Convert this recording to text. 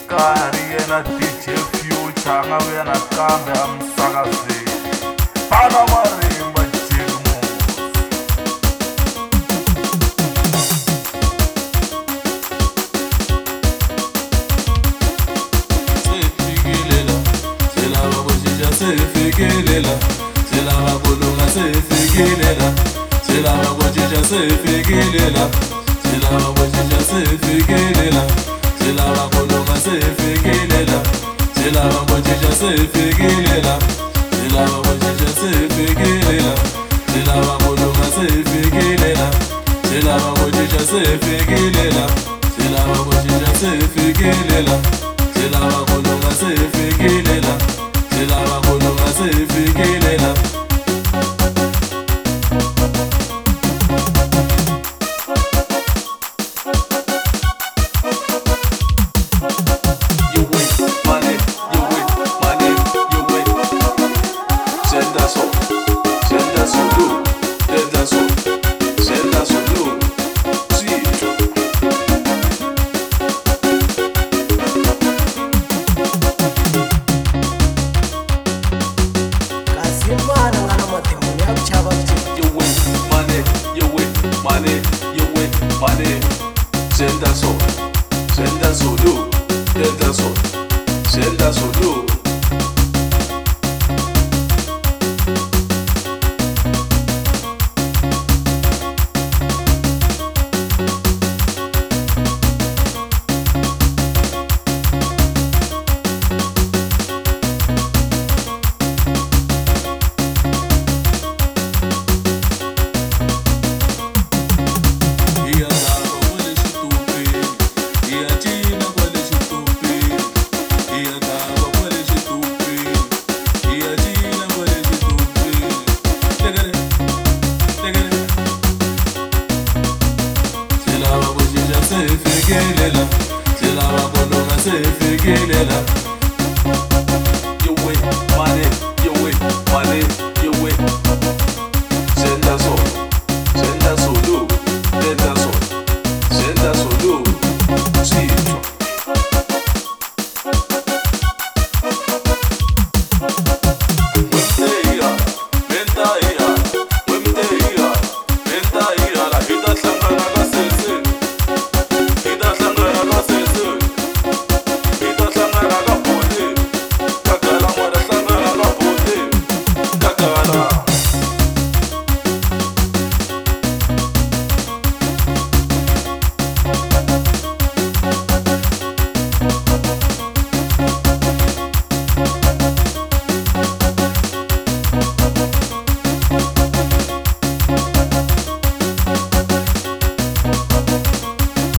Skari yena DJ Future nga vuya nakambe emisakazweni bana marimba Jigmos. Sefikelela selava kushija sefikelela selava kulunga sefikelela selava kushija sefikelela selava kushija sefikelela selava kulunga sefikelela selava kushija sefikelela selava kushija sefikelela selava kulunga sefikelela selava kushija sefikelela selava kushija sefikelela selava kulunga sefikelela selava kulunga sefikelela. Selava kulunga sefikelela